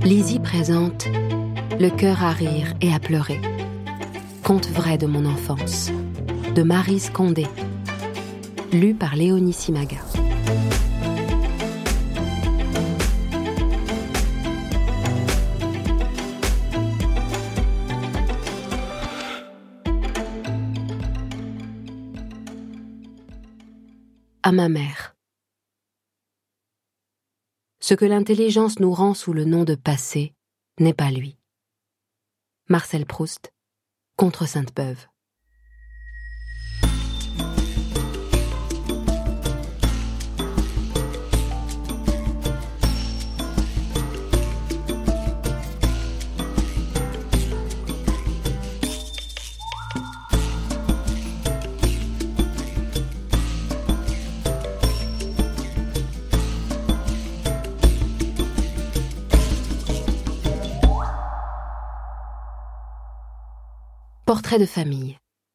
Lizzie présente Le cœur à rire et à pleurer. Conte vrai de mon enfance, de Maryse Condé. Lu par Léonie Simaga. À ma mère. Ce que l'intelligence nous rend sous le nom de passé n'est pas lui. Marcel Proust, Contre Sainte-Beuve. Portrait de famille.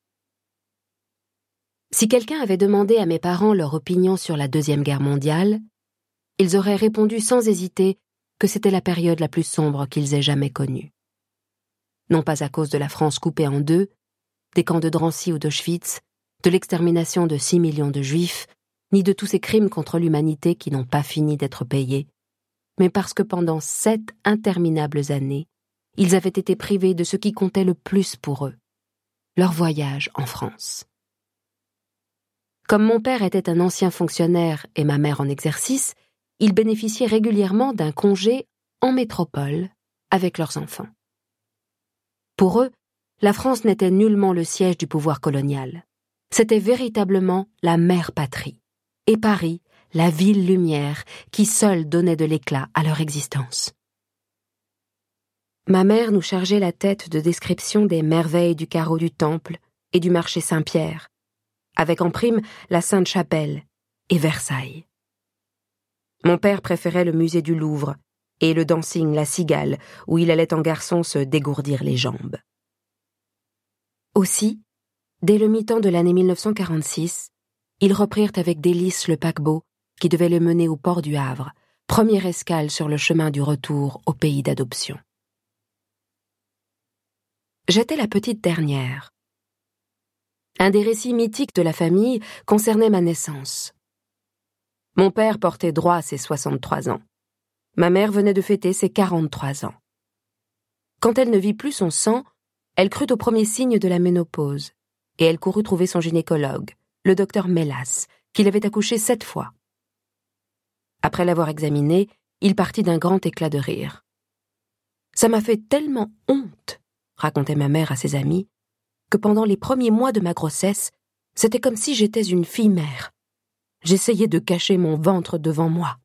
Si quelqu'un avait demandé à mes parents leur opinion sur la Deuxième Guerre mondiale, ils auraient répondu sans hésiter que c'était la période la plus sombre qu'ils aient jamais connue. Non pas à cause de la France coupée en deux, des camps de Drancy ou d'Auschwitz, de l'extermination de 6 millions de Juifs, ni de tous ces crimes contre l'humanité qui n'ont pas fini d'être payés, mais parce que pendant 7 interminables années, ils avaient été privés de ce qui comptait le plus pour eux, leur voyage en France. Comme mon père était un ancien fonctionnaire et ma mère en exercice, ils bénéficiaient régulièrement d'un congé en métropole avec leurs enfants. Pour eux, la France n'était nullement le siège du pouvoir colonial. C'était véritablement la mère patrie, et Paris, la ville lumière, qui seule donnait de l'éclat à leur existence. Ma mère nous chargeait la tête de descriptions des merveilles du carreau du Temple et du marché Saint-Pierre, avec en prime la Sainte-Chapelle et Versailles. Mon père préférait le musée du Louvre et le dancing La Cigale, où il allait en garçon se dégourdir les jambes. Aussi, dès le mi-temps de l'année 1946, ils reprirent avec délice le paquebot qui devait le mener au port du Havre, première escale sur le chemin du retour au pays d'adoption. J'étais la petite dernière. Un des récits mythiques de la famille concernait ma naissance. Mon père portait droit à ses 63 ans. Ma mère venait de fêter ses 43 ans. Quand elle ne vit plus son sang, elle crut aux premiers signes de la ménopause, et elle courut trouver son gynécologue, le docteur Mélas, qui l'avait accouchée 7 fois. Après l'avoir examiné, il partit d'un grand éclat de rire. « Ça m'a fait tellement honte !» racontait ma mère à ses amis, que pendant les premiers mois de ma grossesse, c'était comme si j'étais une fille-mère. J'essayais de cacher mon ventre devant moi.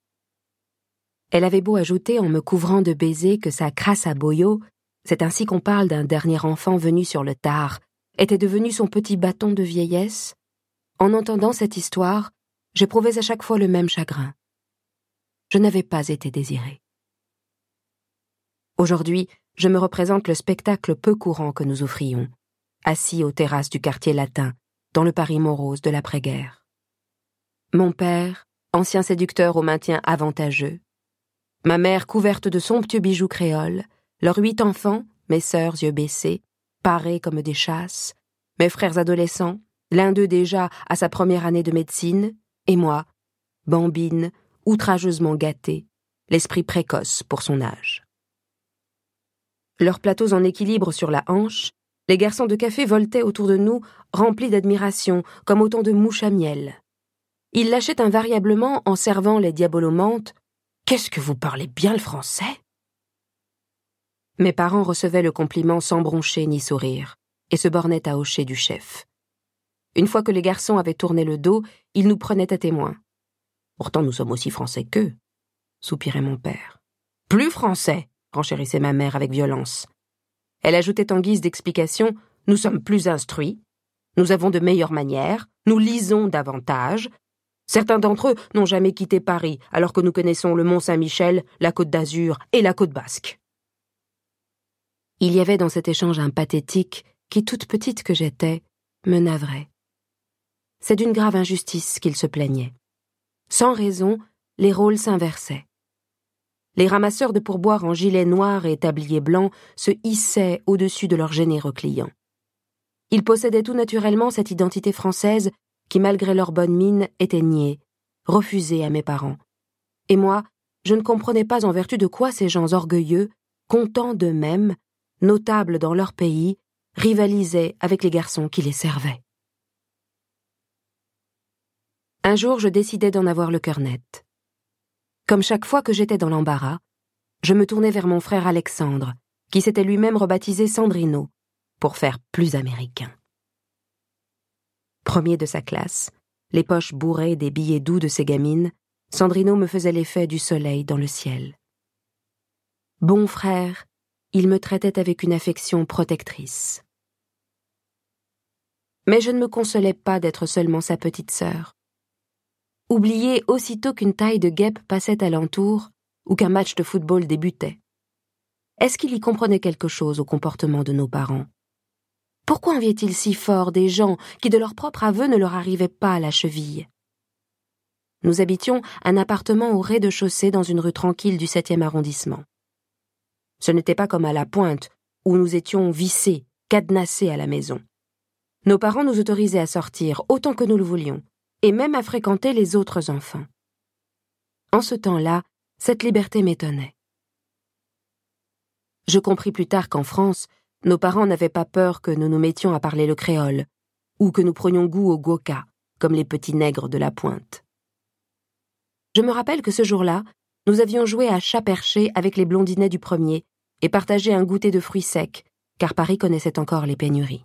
Elle avait beau ajouter en me couvrant de baisers que sa crasse à boyau, c'est ainsi qu'on parle d'un dernier enfant venu sur le tard, était devenu son petit bâton de vieillesse. En entendant cette histoire, j'éprouvais à chaque fois le même chagrin. Je n'avais pas été désirée. Aujourd'hui, je me représente le spectacle peu courant que nous offrions, assis aux terrasses du quartier latin, dans le Paris morose de l'après-guerre. Mon père, ancien séducteur au maintien avantageux, ma mère couverte de somptueux bijoux créoles, leurs 8 enfants, mes sœurs yeux baissés, parés comme des chasses, mes frères adolescents, l'un d'eux déjà à sa première année de médecine, et moi, bambine, outrageusement gâtée, l'esprit précoce pour son âge. Leurs plateaux en équilibre sur la hanche, les garçons de café voletaient autour de nous, remplis d'admiration, comme autant de mouches à miel. Ils lâchaient invariablement en servant les diabolomantes « Qu'est-ce que vous parlez bien le français ?» Mes parents recevaient le compliment sans broncher ni sourire, et se bornaient à hocher du chef. Une fois que les garçons avaient tourné le dos, ils nous prenaient à témoin. « Pourtant nous sommes aussi français qu'eux », soupirait mon père. « Plus français !» renchérissait ma mère avec violence. Elle ajoutait en guise d'explication « Nous sommes plus instruits, nous avons de meilleures manières, nous lisons davantage. Certains d'entre eux n'ont jamais quitté Paris, alors que nous connaissons le Mont-Saint-Michel, la Côte d'Azur et la Côte Basque. » Il y avait dans cet échange un pathétique qui, toute petite que j'étais, me navrait. C'est d'une grave injustice qu'il se plaignait. Sans raison, les rôles s'inversaient. Les ramasseurs de pourboires en gilet noir et tablier blanc se hissaient au-dessus de leurs généreux clients. Ils possédaient tout naturellement cette identité française qui, malgré leur bonne mine, était niée, refusée à mes parents. Et moi, je ne comprenais pas en vertu de quoi ces gens orgueilleux, contents d'eux-mêmes, notables dans leur pays, rivalisaient avec les garçons qui les servaient. Un jour, je décidai d'en avoir le cœur net. Comme chaque fois que j'étais dans l'embarras, je me tournai vers mon frère Alexandre, qui s'était lui-même rebaptisé Sandrino, pour faire plus américain. Premier de sa classe, les poches bourrées des billets doux de ses gamines, Sandrino me faisait l'effet du soleil dans le ciel. Bon frère, il me traitait avec une affection protectrice. Mais je ne me consolais pas d'être seulement sa petite sœur. Oublier aussitôt qu'une taille de guêpe passait alentour ou qu'un match de football débutait. Est-ce qu'il y comprenait quelque chose au comportement de nos parents? Pourquoi enviait-il si fort des gens qui, de leur propre aveu, ne leur arrivaient pas à la cheville? Nous habitions un appartement au rez-de-chaussée dans une rue tranquille du 7e arrondissement. Ce n'était pas comme à La Pointe, où nous étions vissés, cadenassés à la maison. Nos parents nous autorisaient à sortir autant que nous le voulions, et même à fréquenter les autres enfants. En ce temps-là, cette liberté m'étonnait. Je compris plus tard qu'en France, nos parents n'avaient pas peur que nous nous mettions à parler le créole, ou que nous prenions goût au goka, comme les petits nègres de La Pointe. Je me rappelle que ce jour-là, nous avions joué à chat perché avec les blondinets du premier et partagé un goûter de fruits secs, car Paris connaissait encore les pénuries.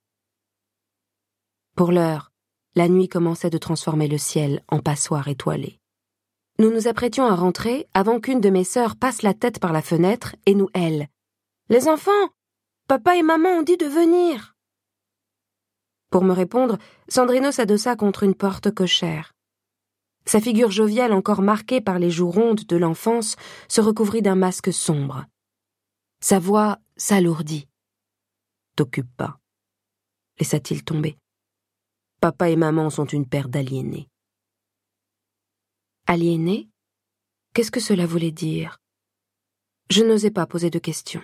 Pour l'heure, la nuit commençait de transformer le ciel en passoire étoilée. Nous nous apprêtions à rentrer avant qu'une de mes sœurs passe la tête par la fenêtre et nous hèle. « Les enfants, papa et maman ont dit de venir !» Pour me répondre, Sandrino s'adossa contre une porte cochère. Sa figure joviale, encore marquée par les joues rondes de l'enfance, se recouvrit d'un masque sombre. Sa voix s'alourdit. « T'occupe pas », laissa-t-il tomber. « Papa et maman sont une paire d'aliénés. » Aliénés? Qu'est-ce que cela voulait dire? Je n'osais pas poser de questions.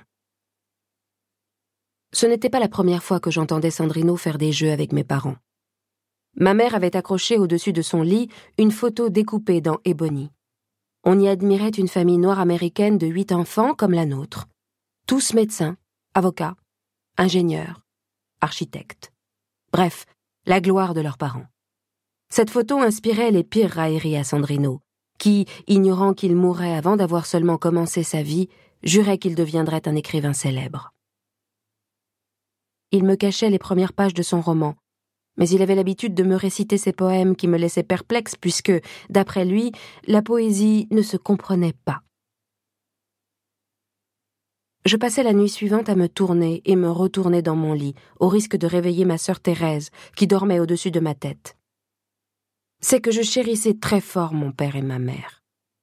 Ce n'était pas la première fois que j'entendais Sandrino faire des jeux avec mes parents. Ma mère avait accroché au-dessus de son lit une photo découpée dans Ebony. On y admirait une famille noire américaine de 8 enfants comme la nôtre. Tous médecins, avocats, ingénieurs, architectes. Bref, la gloire de leurs parents. Cette photo inspirait les pires railleries à Sandrino, qui, ignorant qu'il mourrait avant d'avoir seulement commencé sa vie, jurait qu'il deviendrait un écrivain célèbre. Il me cachait les premières pages de son roman, mais il avait l'habitude de me réciter ses poèmes qui me laissaient perplexe puisque, d'après lui, la poésie ne se comprenait pas. Je passais la nuit suivante à me tourner et me retourner dans mon lit, au risque de réveiller ma sœur Thérèse, qui dormait au-dessus de ma tête. C'est que je chérissais très fort mon père et ma mère.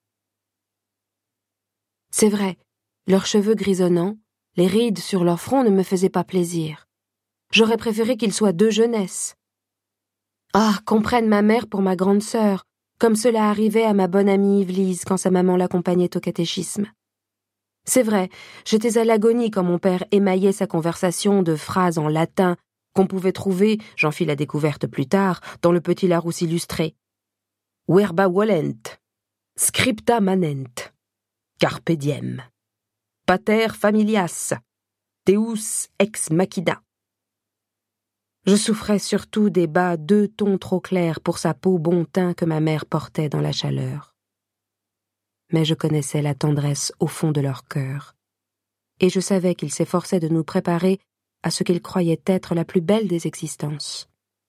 C'est vrai, leurs cheveux grisonnants, les rides sur leur front ne me faisaient pas plaisir. J'aurais préféré qu'ils soient de jeunesse. Ah, qu'on prenne ma mère pour ma grande sœur, comme cela arrivait à ma bonne amie Yvelise quand sa maman l'accompagnait au catéchisme. C'est vrai, j'étais à l'agonie quand mon père émaillait sa conversation de phrases en latin qu'on pouvait trouver, j'en fis la découverte plus tard, dans le Petit Larousse illustré. Verba volent, scripta manent, carpe diem, pater familias, deus ex machina. Je souffrais surtout des bas 2 tons trop clairs pour sa peau bon teint que ma mère portait dans la chaleur. Mais je connaissais la tendresse au fond de leur cœur, et je savais qu'ils s'efforçaient de nous préparer à ce qu'ils croyaient être la plus belle des existences.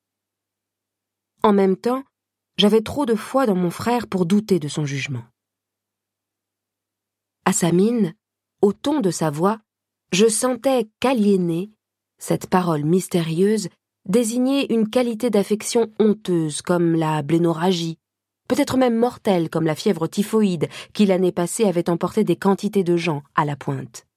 En même temps, j'avais trop de foi dans mon frère pour douter de son jugement. À sa mine, au ton de sa voix, je sentais qu'aliéné, cette parole mystérieuse, désignait une qualité d'affection honteuse comme la blénorragie, peut-être même mortelle comme la fièvre typhoïde qui l'année passée avait emporté des quantités de gens à La Pointe.